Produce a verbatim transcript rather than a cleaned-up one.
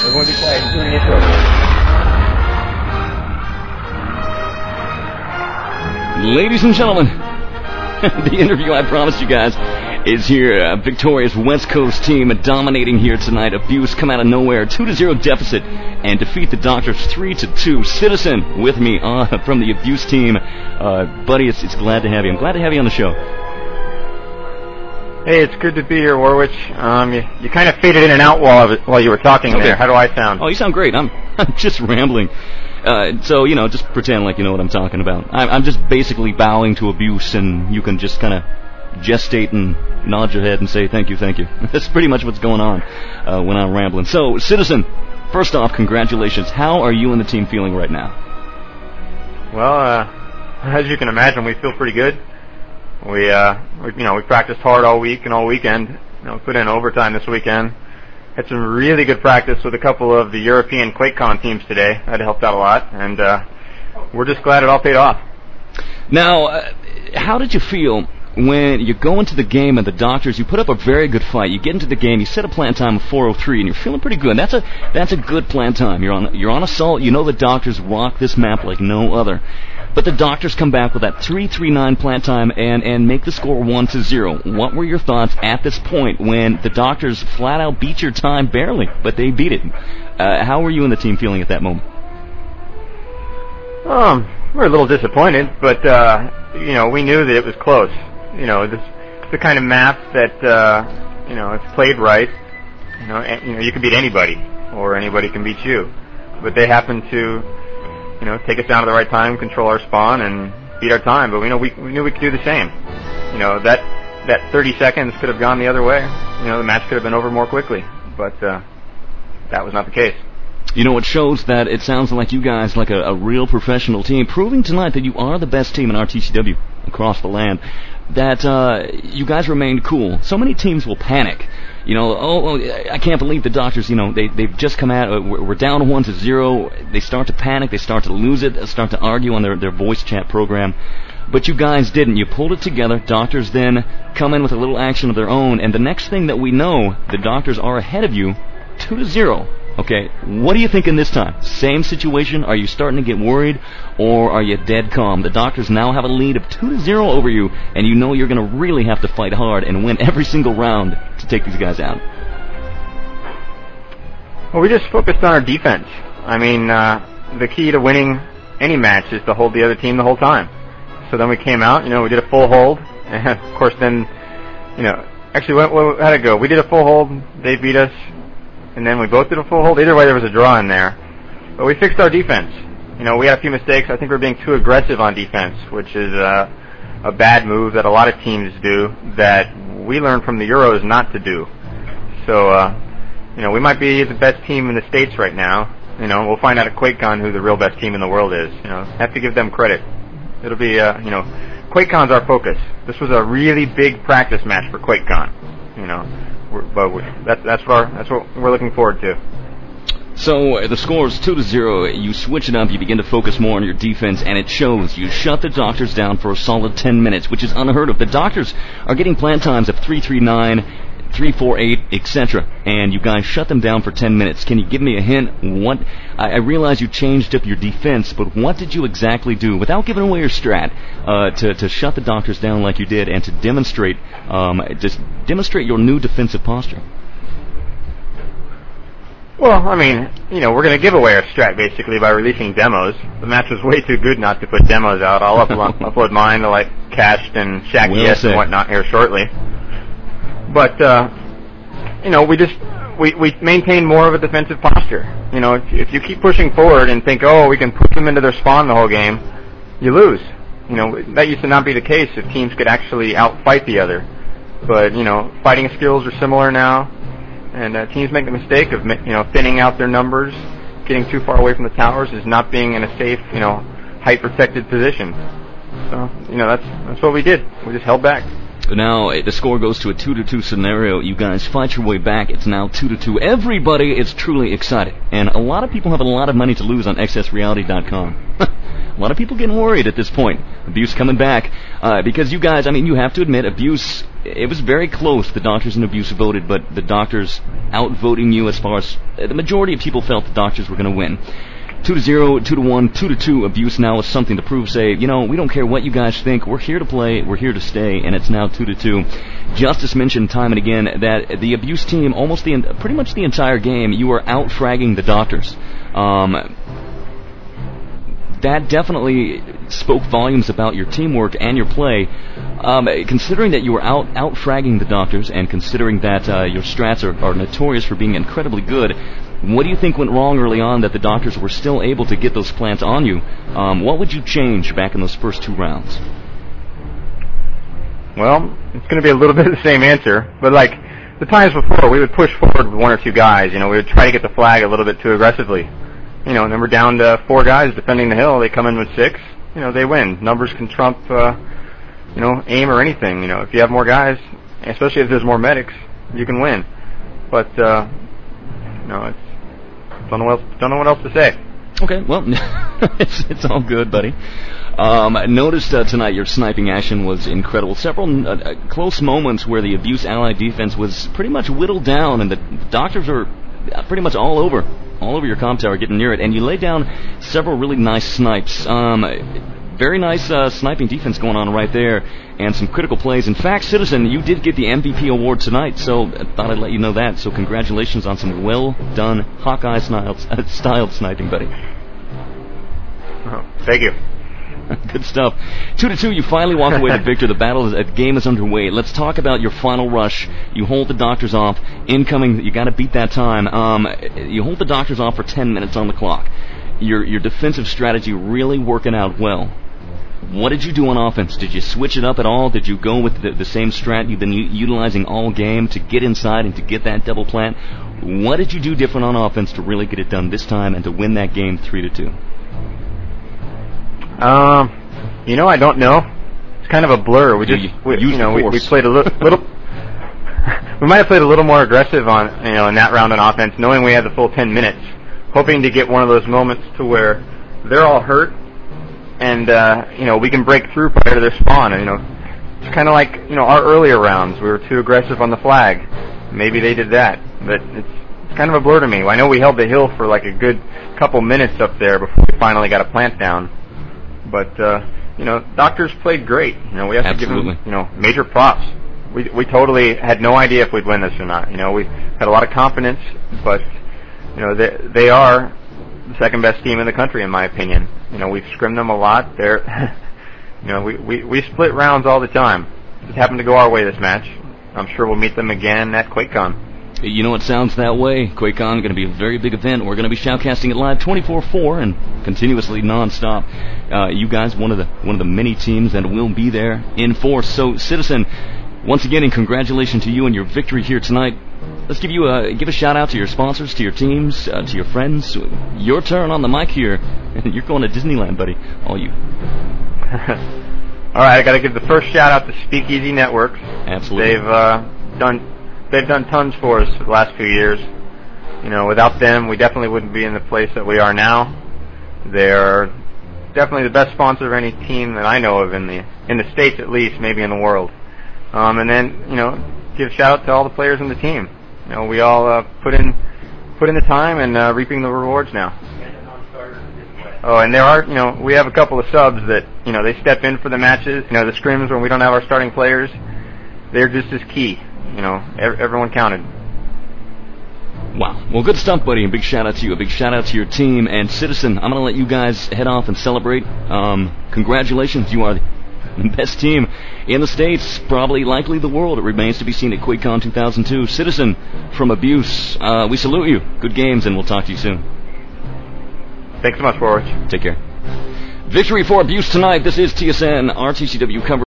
Everyone be quiet. He's doing the intro. Ladies and gentlemen, the interview I promised you guys is here. A victorious West Coast team dominating here tonight. Abuse come out of nowhere, two to zero deficit, and defeat the Doctors three to two. Citizen with me uh, from the Abuse team. Uh, buddy, it's, it's glad to have you. I'm glad to have you on the show. Hey, it's good to be here, Warwick. Um, you, you kind of faded in and out while I was, while you were talking okay. there. How do I sound? Oh, you sound great. I'm I'm just rambling. Uh, so, you know, just pretend like you know what I'm talking about. I'm, I'm just basically bowing to Abuse, and you can just kind of gestate and nod your head and say thank you, thank you. That's pretty much what's going on uh, when I'm rambling. So, Citizen, first off, congratulations. How are you and the team feeling right now? Well, uh, as you can imagine, we feel pretty good. We, uh, we, you know, we practiced hard all week and all weekend. You know, put in overtime this weekend. Had some really good practice with a couple of the European QuakeCon teams today. That helped out a lot, and uh, we're just glad it all paid off. Now, uh, how did you feel when you go into the game and the Doctors, you put up a very good fight, you get into the game, you set a plant time of four oh three, and you're feeling pretty good. That's a that's a good plant time. You're on you're on assault. You know the Doctors rock this map like no other. But the Doctors come back with that three three nine plant time and, and make the score one to zero. What were your thoughts at this point when the Doctors flat out beat your time barely, but they beat it? Uh, how were you and the team feeling at that moment? Um, we're a little disappointed, but uh, you know, we knew that it was close. You know, this it's the kind of map that uh, you know, it's played right. You know, and, you know, you can beat anybody, or anybody can beat you. But they happen to, you know, take us down to the right time, control our spawn, and beat our time. But we know we, we knew we could do the same. You know, that that thirty seconds could have gone the other way. You know, the match could have been over more quickly. But uh, that was not the case. You know, it shows that it sounds like you guys, like a, a real professional team, proving tonight that you are the best team in R T C W across the land. That uh, you guys remained cool. So many teams will panic. You know, oh, oh, I can't believe the Doctors, you know, they, they've just come out, uh, we're down one to zero. They start to panic, they start to lose it, they start to argue on their, their voice chat program. But you guys didn't. You pulled it together. Doctors then come in with a little action of their own, and the next thing that we know, the Doctors are ahead of you, two to zero. Okay, what are you thinking this time? Same situation? Are you starting to get worried, or are you dead calm? The Doctors now have a lead of two to zero over you, and you know you're going to really have to fight hard and win every single round to take these guys out. Well, we just focused on our defense. I mean, uh, the key to winning any match is to hold the other team the whole time. So then we came out, you know, we did a full hold, and of course then, you know, actually, what, what, how'd it go? We did a full hold, they beat us, and then we both did a full hold. Either way, there was a draw in there. But we fixed our defense. You know, we had a few mistakes. I think we're being too aggressive on defense, which is uh, a bad move that a lot of teams do that we learned from the Euros not to do. So, uh, you know, we might be the best team in the States right now. You know, we'll find out at QuakeCon who the real best team in the world is. You know, have to give them credit. It'll be, uh, you know, QuakeCon's our focus. This was a really big practice match for QuakeCon. You know. We're, but we're, that's that's what our, that's what we're looking forward to. So uh, the score is two to zero. You switch it up. You begin to focus more on your defense, and it shows. You shut the Doctors down for a solid ten minutes, which is unheard of. The Doctors are getting plant times of three three nine, three four eight, et cetera, and you guys shut them down for ten minutes. Can you give me a hint? What I, I realize you changed up your defense, but what did you exactly do without giving away your strat uh, to to shut the Doctors down like you did, and to demonstrate um, just demonstrate your new defensive posture? Well, I mean, you know, we're going to give away our strat basically by releasing demos. The match was way too good not to put demos out. I'll upload, upload mine to like Cached and Shaq Well Yes said. and whatnot here shortly. But uh, you know, we just we we maintain more of a defensive posture. You know, if, if you keep pushing forward and think, oh, we can put them into their spawn the whole game, you lose. You know, that used to not be the case if teams could actually outfight the other. But you know, fighting skills are similar now. And uh, teams make the mistake of, you know, thinning out their numbers, getting too far away from the towers, is not being in a safe, you know, height protected position. So, you know, that's that's what we did. We just held back. Now the score goes to a two to two scenario. You guys fight your way back. It's now two to two. Everybody is truly excited, and a lot of people have a lot of money to lose on X S Reality dot com. A lot of people getting worried at this point. Abuse coming back. Uh, because you guys, I mean, you have to admit, Abuse, it was very close. The Doctors and Abuse voted, but the Doctors outvoting you as far as the majority of people felt the Doctors were going to win. Two to zero, two to one, two to two. Abuse now is something to prove. Say, you know, we don't care what you guys think. We're here to play. We're here to stay. And it's now two to two. Justice mentioned time and again that the Abuse team, almost the pretty much the entire game, you were out fragging the Doctors. Um, that definitely spoke volumes about your teamwork and your play. Um, considering that you were out out fragging the Doctors, and considering that uh, your strats are, are notorious for being incredibly good. What do you think went wrong early on that the Doctors were still able to get those plants on you? Um, what would you change back in those first two rounds? Well, it's going to be a little bit of the same answer, but like the times before, we would push forward with one or two guys. You know, we would try to get the flag a little bit too aggressively. You know, and then we're down to four guys defending the hill. They come in with six. You know, they win. Numbers can trump, uh, you know, aim or anything. You know, if you have more guys, especially if there's more medics, you can win. But, uh, you know, it's Don't know, what else, don't know what else to say. Okay, well, it's, it's all good, buddy. Um, I noticed uh, tonight your sniping action was incredible. Several uh, uh, close moments where the Abuse Allied defense was pretty much whittled down, and the Doctors were pretty much all over, all over your comm tower, getting near it. And you laid down several really nice snipes. Um, very nice uh, sniping defense going on right there, and some critical plays. In fact, Citizen, you did get the M V P award tonight, so I thought I'd let you know that. So congratulations on some well-done Hawkeye-styled styled sniping, buddy. Oh, thank you. Good stuff. Two to two, you finally walk away with victor. The battle, is, the game is underway. Let's talk about your final rush. You hold the Doctors off. Incoming, you got to beat that time. Um, you hold the Doctors off for ten minutes on the clock. Your your defensive strategy really working out well. What did you do on offense? Did you switch it up at all? Did you go with the, the same strat you've been u- utilizing all game to get inside and to get that double plant? What did you do different on offense to really get it done this time and to win that game three to two? Um, you know, I don't know. It's kind of a blur. We just, you, we, you know, we, we played a li- little. We might have played a little more aggressive on, you know, in that round on offense, knowing we had the full ten minutes, hoping to get one of those moments to where they're all hurt. And, uh, you know, we can break through prior to their spawn. And, you know, it's kind of like, you know, our earlier rounds. We were too aggressive on the flag. Maybe they did that. But it's, it's kind of a blur to me. I know we held the hill for like a good couple minutes up there before we finally got a plant down. But, uh, you know, Doctors played great. You know, we have Absolutely. to give them, you know, major props. We we totally had no idea if we'd win this or not. You know, we had a lot of confidence, but, you know, they, they are the second best team in the country, in my opinion. You know, we've scrimmed them a lot. They're, you know, we, we, we split rounds all the time. It happened to go our way this match. I'm sure we'll meet them again at QuakeCon. You know, it sounds that way. QuakeCon going to be a very big event. We're going to be shoutcasting it live twenty-four four and continuously nonstop. Uh, you guys, one of the one of the many teams that will be there in force. So, Citizen, once again, and congratulations to you and your victory here tonight. Let's give you a give a shout out to your sponsors, to your teams, uh, to your friends. Your turn on the mic here. You're going to Disneyland, buddy. All you. All right, I got to give the first shout out to Speakeasy Networks. Absolutely. They've uh, done they've done tons for us for the last few years. You know, without them, we definitely wouldn't be in the place that we are now. They're definitely the best sponsor of any team that I know of in the in the States, at least, maybe in the world. Um, and then, you know, give a shout out to all the players in the team. You know, we all uh, put in put in the time and uh, reaping the rewards now. Oh, and there are, you know, we have a couple of subs that, you know, they step in for the matches. You know, the scrims when we don't have our starting players, they're just as key. You know, ev- everyone counted. Wow. Well, good stuff, buddy. A big shout out to you. A big shout out to your team. And Citizen, I'm going to let you guys head off and celebrate. Um, congratulations. You are the best team in the States, probably likely the world. It remains to be seen at QuakeCon two thousand two. Citizen from Abuse, uh, we salute you. Good games, and we'll talk to you soon. Thanks so much, Forwards. Take care. Victory for Abuse tonight. This is T S N, R T C W coverage.